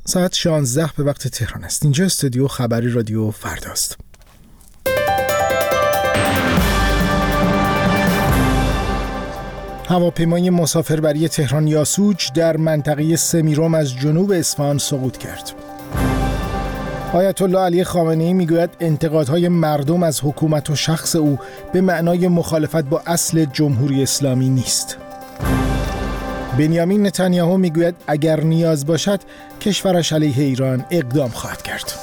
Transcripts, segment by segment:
ساعت 16 به وقت تهران است. اینجا استودیو خبری رادیو فرداست. هواپیمای مسافربری تهران یاسوج در منطقه سمیرم از جنوب اصفهان سقوط کرد. آیت الله علی خامنه‌ای میگوید انتقادهای مردم از حکومت و شخص او به معنای مخالفت با اصل جمهوری اسلامی نیست. بنیامین نتانیاهو میگوید اگر نیاز باشد کشورش علیه ایران اقدام خواهد کرد.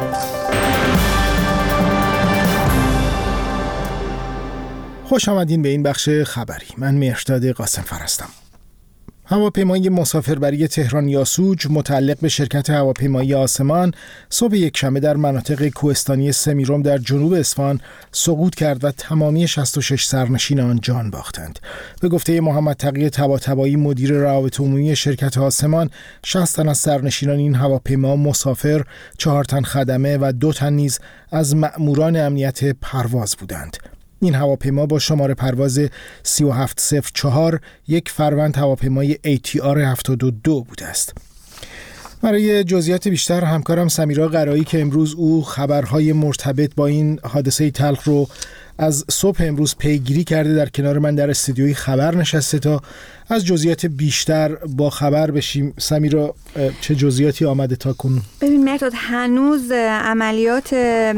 خوش آمدین به این بخش خبری. من مهرداد قاسمفر هستم. هواپیمای مسافربری تهران یاسوج متعلق به شرکت هواپیمایی آسمان صبح یکشنبه در مناطق کوهستانی سمیرم در جنوب اصفهان سقوط کرد و تمامی 66 سرنشین آن جان باختند. به گفته محمد تقی طباطبایی مدیر روابط عمومی شرکت آسمان، 60 تن از سرنشینان این هواپیما مسافر، 4 تن خدمه و 2 تن نیز از مأموران امنیت پرواز بودند. این هواپیما با شماره پرواز 3704 1 فروند هواپیمای ATR 72 بوده است. برای جزئیات بیشتر همکارم سمیرا قرایی که امروز او خبرهای مرتبط با این حادثه تلخ رو از صبح امروز پیگیری کرده در کنار من در استودیوی خبر نشسته تا از جزئیات بیشتر با خبر بشیم. سمیرا چه جزئیاتی آمده تا کنون؟ ببین مهرداد، هنوز عملیات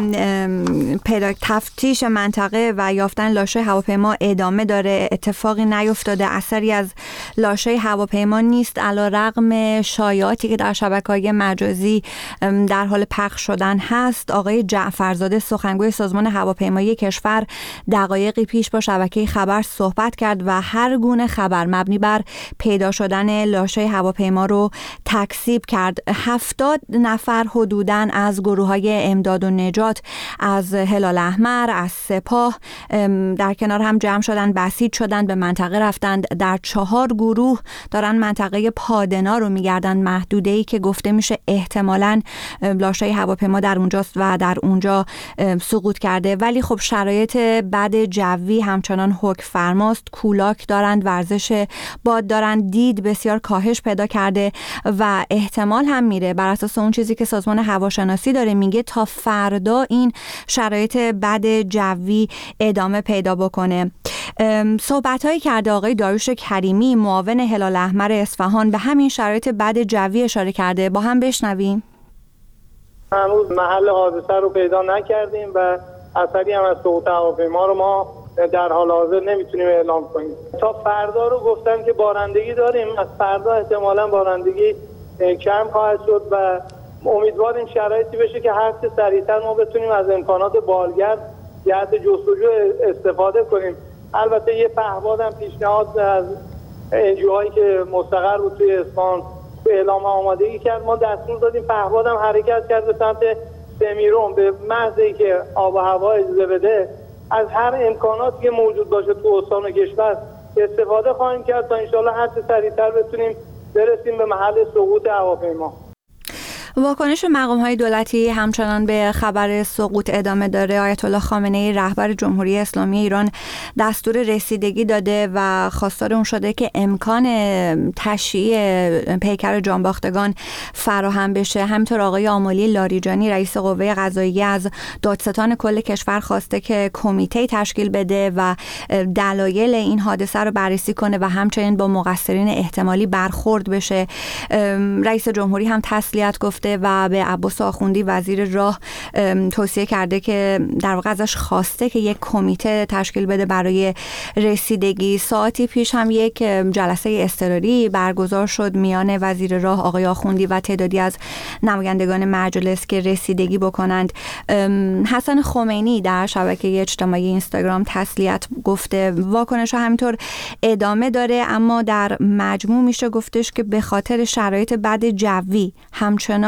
تفتیش منطقه و یافتن لاشه هواپیما ادامه داره. اتفاقی نیفتاده، اثری از لاشه هواپیما نیست، علیرغم شایعاتی که در شبکه‌های مجازی در حال پخش شدن هست. آقای جعفرزاده سخنگوی سازمان هواپیمایی کشور دقایقی پیش با شبکه خبر صحبت کرد و هر گونه خبر مبنی بر پیدا شدن لاشه هواپیما رو تکذیب کرد. 70 نفر حدوداً از گروه‌های امداد و نجات، از هلال احمر، از سپاه در کنار هم جمع شدن، بسیج شدن، به منطقه رفتند. در 4 گروه دارن منطقه پادنا رو میگردن، محدوده‌ای که گفته میشه احتمالاً لاشه هواپیما در اونجاست و در اونجا سقوط کرده. ولی خب شرایط بد جوی همچنان حکم فرماست. کولاک دارند، ورزش باد دارند، دید بسیار کاهش پیدا کرده و احتمال هم میره بر اساس اون چیزی که سازمان هواشناسی داره میگه تا فردا این شرایط بد جوی ادامه پیدا بکنه. صحبت‌هایی کرده آقای داریوش کریمی، معاون هلال احمر اصفهان، به همین شرایط بد جوی اشاره کرده. با هم بشنویم. هنوز محل حادثه رو پیدا نکردیم و اثری هم از سقوط هواپیما رو ما در حال حاضر نمیتونیم اعلام کنیم. تا فردا رو گفتن که بارندگی داریم، از فردا احتمالاً بارندگی کم خواهد شد و امیدواریم شرایطی بشه که هر چه سریعتر ما بتونیم از امکانات بالگرد جهت جستجو استفاده کنیم. البته یه پهپاد هم پیشنهاد از انجیوهایی که مستقر بود توی اصفهان اعلام آمادگی کرد، ما دستور دادیم پهپاد هم حرکت کرد به سمت سمیرم، به محض اینکه آب و هوا اجازه بده از هر امکاناتی که موجود باشه تو استان و کشور استفاده خواهیم کرد تا انشالله هر چه سریعتر بتونیم برسیم به محل سقوط هواپیما. واکنش مقام‌های دولتی همچنان به خبر سقوط ادامه داره. آیت الله خامنه‌ای رهبر جمهوری اسلامی ایران دستور رسیدگی داده و خواستار اون شده که امکان تشییع پیکر جانباختگان فراهم بشه. همینطور آقای آملی لاریجانی رئیس قوه قضاییه از دادستان کل کشور خواسته که کمیته تشکیل بده و دلایل این حادثه رو بررسی کنه و همچنین با مقصرین احتمالی برخورد بشه. رئیس جمهوری هم تسلیت گفته و به عباس آخوندی وزیر راه توصیه کرده که در واقع ازش خواسته که یک کمیته تشکیل بده برای رسیدگی. ساعتی پیش هم یک جلسه اضطراری برگزار شد میان وزیر راه آقای آخوندی و تعدادی از نمایندگان مجلس که رسیدگی بکنند. حسن خمینی در شبکه اجتماعی اینستاگرام تسلیت گفته. واکنش ها همینطور ادامه داره، اما در مجموع میشه گفتش که به خاطر شرایط بد جوی همچنان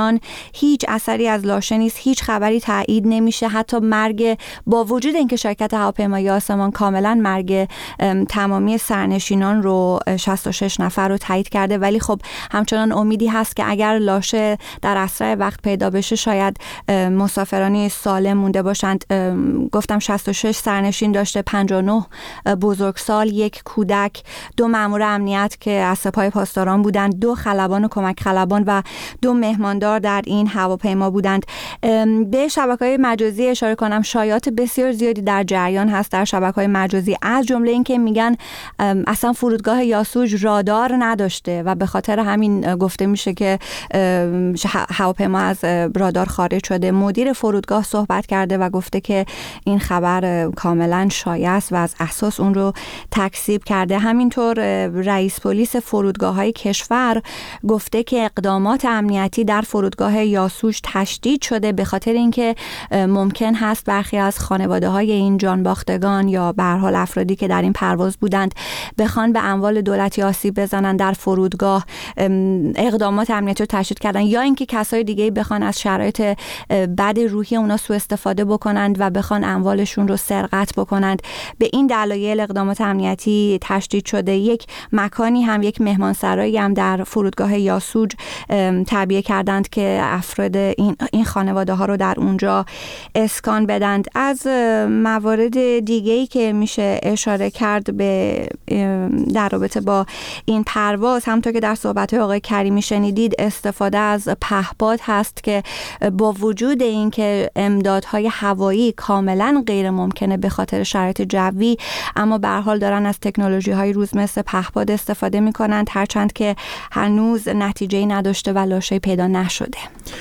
الان هیچ اثری از لاشه نیست، هیچ خبری تایید نمیشه. حتی مرگ، با وجود اینکه شرکت هواپیمایی آسمان کاملا مرگ تمامی سرنشینان رو 66 نفر رو تایید کرده، ولی خب همچنان امیدی هست که اگر لاشه در اسرع وقت پیدا بشه شاید مسافرانی سالم مونده باشند. گفتم 66 سرنشین داشته، 59 بزرگسال، 1 کودک، 2 مأمور امنیت که از سپاه پاسداران بودند، 2 خلبان و کمک خلبان و 2 مهماندار در این هواپیما بودند. به شبکه‌های مجازی اشاره کنم، شایعات بسیار زیادی در جریان هست در شبکه‌های مجازی، از جمله این که میگن اصلا فرودگاه یاسوج رادار نداشته و به خاطر همین گفته میشه که هواپیما از رادار خارج شده. مدیر فرودگاه صحبت کرده و گفته که این خبر کاملا شایع است و از اساس اون رو تکذیب کرده. همینطور رئیس پلیس فرودگاه‌های کشور گفته که اقدامات امنیتی در فرودگاه یاسوج تشدید شده به خاطر اینکه ممکن هست برخی از خانواده‌های این جانباختگان یا به هر حال افرادی که در این پرواز بودند بخوان به اموال دولتی آسیب بزنن در فرودگاه، اقدامات امنیتی رو تشدید کردن، یا اینکه کسای دیگه بخوان از شرایط بد روحی اونا سوء استفاده بکنند و بخوان اموالشون رو سرقت بکنند. به این دلایل اقدامات امنیتی تشدید شده. یک مکانی هم، یک مهمانسرایی هم در فرودگاه یاسوج تعبیه کردند که افراد این خانواده ها رو در اونجا اسکان بدند. از موارد دیگه‌ای که میشه اشاره کرد به در رابطه با این پرواز، همونطور که در صحبت‌های آقای کریمی شنیدید، استفاده از پهپاد هست که با وجود اینکه امدادهای هوایی کاملا غیر ممکنه به خاطر شرایط جوی، اما به هر حال دارن از تکنولوژی‌های روز مثل پهپاد استفاده می‌کنند، هرچند که هنوز نتیجه‌ای نداشته و لاشه‌ای پیدا نشده.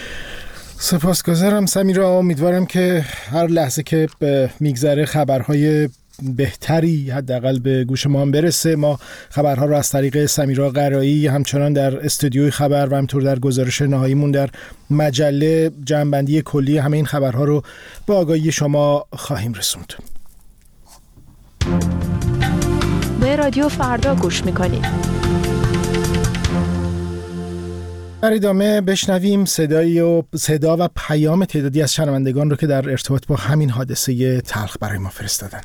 سپاسگزارم سمیرا. امیدوارم که هر لحظه که میگذره خبرهای بهتری حداقل به گوش ما هم برسه. ما خبرها رو از طریق سمیرا قرایی همچنان در استودیوی خبر و همطور در گزارش نهاییمون در مجله جمع‌بندی کلی همه این خبرها رو به آگاهی شما خواهیم رسوند. به رادیو فردا گوش میکنید. در ادامه بشنویم صدا و پیام تعدادی از شنوندگان رو که در ارتباط با همین حادثه تلخ برای ما فرستادن.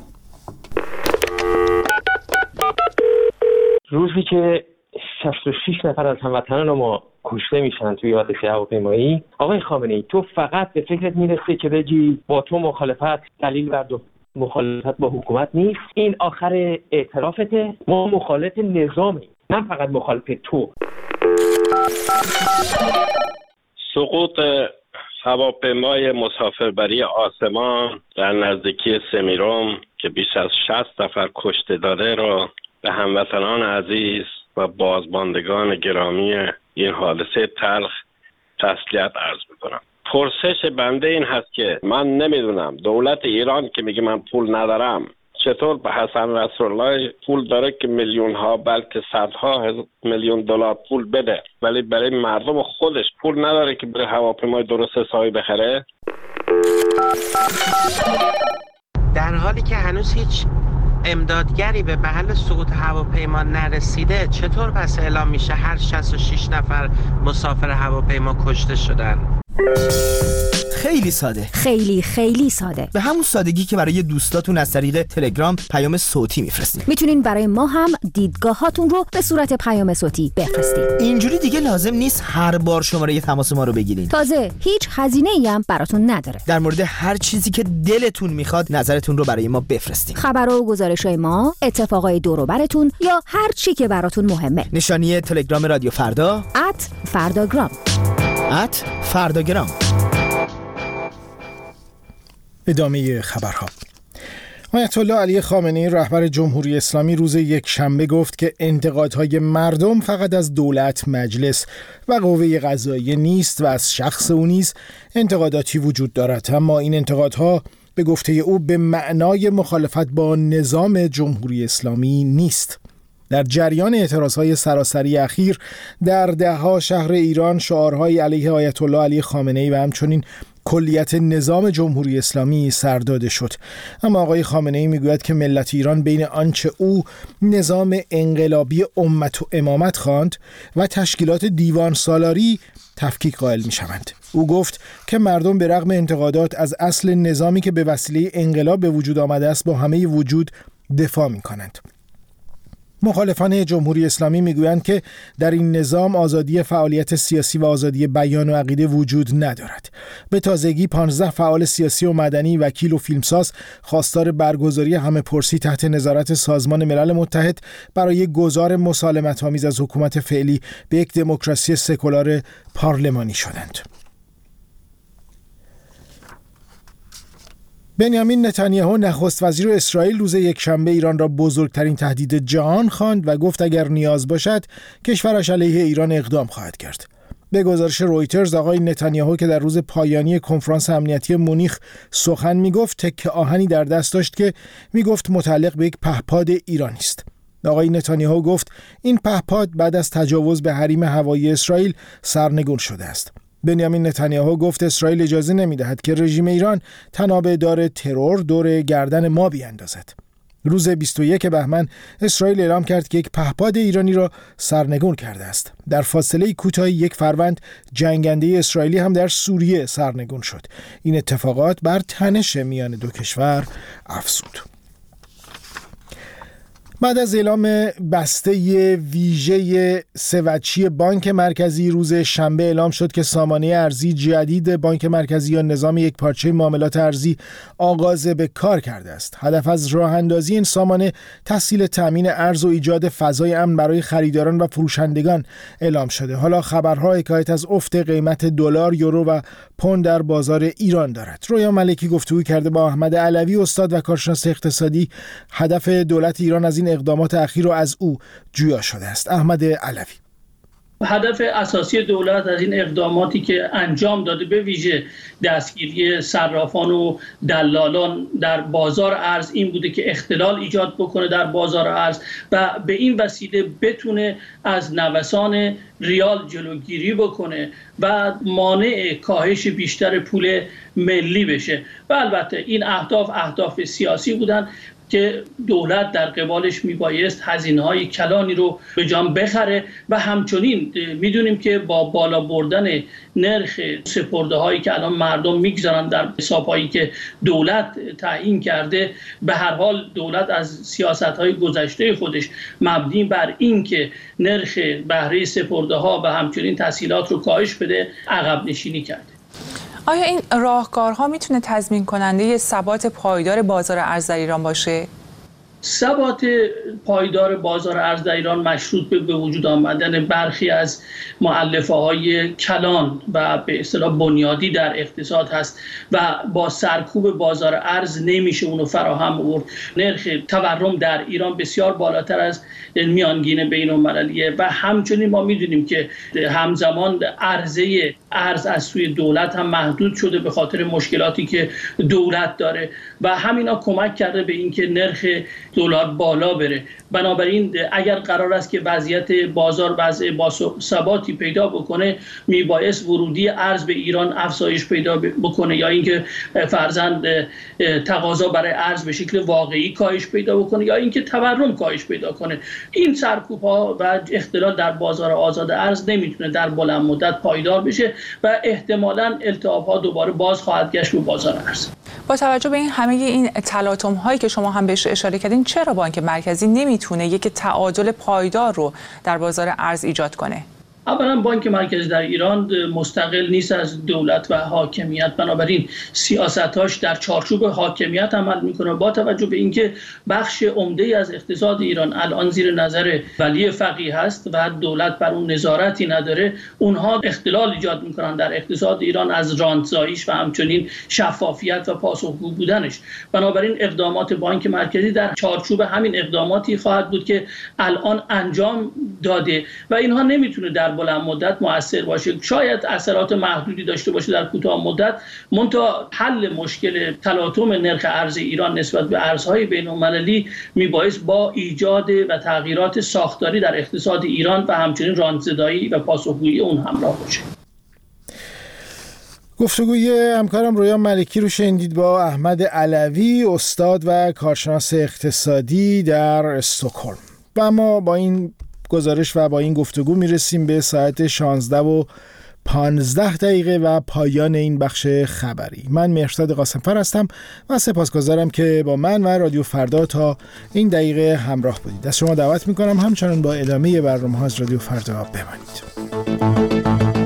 روزی که 66 نفر از هموطنان ما کشته میشن توی حادثه هواپیمایی، آقای خامنه‌ای تو فقط به فکرت میرسه که بگی با تو مخالفت دلیل بر مخالفت با حکومت نیست، این آخر اعترافته، ما مخالف نظامیم، نه فقط مخالف تو. سقوط هواپیمای مسافربری آسمان در نزدیکی سمیرام که بیش از 60 نفر کشته داده را به هموطنان عزیز و بازماندگان گرامی این حادثه تلخ تسلیت عرض می‌کنم. پرسش بنده این هست که من نمیدونم دولت ایران که میگه من پول ندارم چطور به حسن نصرالله پول داره که میلیون ها بلکه صدها میلیون دلار پول بده، ولی برای مردم خودش پول نداره که بره هواپیمای درست حسابی بخره. در حالی که هنوز هیچ امدادگری به محل سقوط هواپیما نرسیده، چطور پس اعلام میشه هر 66 نفر مسافر هواپیما کشته شدن؟ خیلی ساده، خیلی ساده، به همون سادگی که برای دوستاتون از طریق تلگرام پیام صوتی میفرستین. میتونین برای ما هم دیدگاهاتون رو به صورت پیام صوتی بفرستین. اینجوری دیگه لازم نیست هر بار شماره تماس ما رو بگیرین. تازه هیچ هزینه‌ای هم براتون نداره. در مورد هر چیزی که دلتون میخواد نظرتون رو برای ما بفرستین. خبرها و گزارش‌های ما، اتفاقای دور و براتون یا هر چی که براتون مهمه. نشانی تلگرام رادیو فردا @فرداگرام. @فرداگرام. ادامه خبرها. آیت الله علی خامنه‌ای رهبر جمهوری اسلامی روز یکشنبه گفت که انتقادهای مردم فقط از دولت، مجلس و قوه قضاییه نیست و از شخص او نیز انتقاداتی وجود دارد، اما این انتقادها به گفته او به معنای مخالفت با نظام جمهوری اسلامی نیست. در جریان اعتراضهای سراسری اخیر در ده‌ها شهر ایران شعارهای علیه آیت الله علی خامنه‌ای و همچنین کلیت نظام جمهوری اسلامی سر داده شد. اما آقای خامنه‌ای میگوید که ملت ایران بین آنچه او نظام انقلابی امت و امامت خواند و تشکیلات دیوان سالاری تفکیک قائل میشوند. او گفت که مردم به رغم انتقادات از اصل نظامی که به وسیله انقلاب به وجود آمده است با همه وجود دفاع می‌کنند. مخالفان جمهوری اسلامی میگویند که در این نظام آزادی فعالیت سیاسی و آزادی بیان و عقیده وجود ندارد. به تازگی 15 فعال سیاسی و مدنی، وکیل و فیلمساز خواستار برگزاری همه‌پرسی تحت نظارت سازمان ملل متحد برای گذار مسالمت‌آمیز از حکومت فعلی به یک دموکراسی سکولار پارلمانی شدند. بنیامین نتانیاهو نخست وزیر اسرائیل روز یکشنبه ایران را بزرگترین تهدید جهان خواند و گفت اگر نیاز باشد کشورش علیه ایران اقدام خواهد کرد. به گزارش رویترز آقای نتانیاهو که در روز پایانی کنفرانس امنیتی مونیخ سخن میگفت تکه آهنی در دست داشت که میگفت متعلق به یک پهپاد ایرانی است. آقای نتانیاهو گفت این پهپاد بعد از تجاوز به حریم هوایی اسرائیل سرنگون شده است. بنیامین نتانیاهو گفت اسرائیل اجازه نمی‌دهد که رژیم ایران تنابه‌دار ترور دور گردن ما بیاندازد. روز 21 بهمن اسرائیل اعلام کرد که یک پهپاد ایرانی را سرنگون کرده است. در فاصله کوتاهی 1 فروند جنگنده اسرائیلی هم در سوریه سرنگون شد. این اتفاقات بر تنش میان دو کشور افزود. بعد از اعلام بسته ویژه سه‌وجهی بانک مرکزی روز شنبه اعلام شد که سامانه ارزی جدید بانک مرکزی یا نظام یکپارچه معاملات ارزی آغاز به کار کرده است. هدف از راه اندازی این سامانه تسهیل تامین ارز و ایجاد فضای امن برای خریداران و فروشندگان اعلام شده. حالا خبرها حکایت از افت قیمت دلار، یورو و پوند در بازار ایران دارد. رویا ملکی گفتگو کرده با احمد علوی، استاد و کارشناس اقتصادی. هدف دولت ایران از این اقدامات اخیر را از او جویا شده است. احمد علوی: هدف اساسی دولت از این اقداماتی که انجام داده، به ویژه دستگیری صرافان و دلالان در بازار ارز، این بوده که اختلال ایجاد بکنه در بازار ارز و به این وسیله بتونه از نوسان ریال جلوگیری بکنه و مانع کاهش بیشتر پول ملی بشه. و البته این اهداف سیاسی بودن که دولت در قبالش میبایست هزینه‌های کلانی رو به جان بخره و همچنین میدونیم که با بالا بردن نرخ سپرده‌هایی که الان مردم میگذارن در حساب‌هایی که دولت تعیین کرده، به هر حال دولت از سیاست‌های گذشته خودش مبنی بر این که نرخ بهره سپرده‌ها و همچنین تسهیلات رو کاهش بده عقب نشینی کرده. آیا این راهکارها میتونه تضمین کننده ثبات پایدار بازار ارز در ایران باشه؟ ثبات پایدار بازار ارز در ایران مشروط به وجود آمدن برخی از مؤلفه‌های کلان و به اصطلاح بنیادی در اقتصاد هست و با سرکوب بازار ارز نمیشه اونو فراهم آورد. نرخ تورم در ایران بسیار بالاتر از میانگین بین‌المللیه و همچنین ما میدونیم که همزمان عرضه ارز از سوی دولت هم محدود شده به خاطر مشکلاتی که دولت داره و همینا کمک کرده به اینکه نرخ دلار بالا بره. بنابراین اگر قرار است که وضعیت بازار وضع باثباتی پیدا بکنه، میبایست ورودی ارز به ایران افزایش پیدا بکنه یا اینکه فرضاً تقاضا برای ارز به شکل واقعی کاهش پیدا بکنه یا اینکه تورم کاهش پیدا کنه. این سرکوب‌ها و اختلال در بازار آزاد ارز نمیتونه در بلند مدت پایدار بشه و احتمالاً التهاب‌ها دوباره باز خواهد گشت به بازار ارز. با توجه به همه این تلاطم هایی که شما هم بهش اشاره کردین، چرا بانک مرکزی نمیتونه یک تعادل پایدار رو در بازار ارز ایجاد کنه؟ اولا بانک مرکزی در ایران مستقل نیست از دولت و حاکمیت، بنابراین سیاستاش در چارچوب حاکمیت عمل میکنه. با توجه به اینکه بخش عمده از اقتصاد ایران الان زیر نظر ولی فقیه هست و دولت بر اون نظارتی نداره، اونها اختلال ایجاد میکنن در اقتصاد ایران از رانتزاییش و همچنین شفافیت و پاسخگو بودنش. بنابراین اقدامات بانک مرکزی در چارچوب همین اقداماتی خواهد بود که الان انجام داده و اینها نمیتونه در بلند مدت مؤثر باشه. شاید اثرات محدودی داشته باشه در کوتاه مدت، منتها حل مشکل تلاطم نرخ ارز ایران نسبت به ارزهای بین‌المللی میبایست با ایجاد و تغییرات ساختاری در اقتصاد ایران و همچنین رانت‌زدایی و پاسخگویی اون همراه باشه. گفتگوی همکارم رویا ملکی رو شنیدید با احمد علوی، استاد و کارشناس اقتصادی در استکهلم. و اما با این گزارش و با این گفتگو میرسیم به ساعت 16:15 و پایان این بخش خبری. من مهرزاد قاسمفر هستم و سپاسگزارم که با من و رادیو فردا تا این دقیقه همراه بودید. از شما دعوت میکنم همچنان با ادامه برنامه‌ها از رادیو فردا بمانید.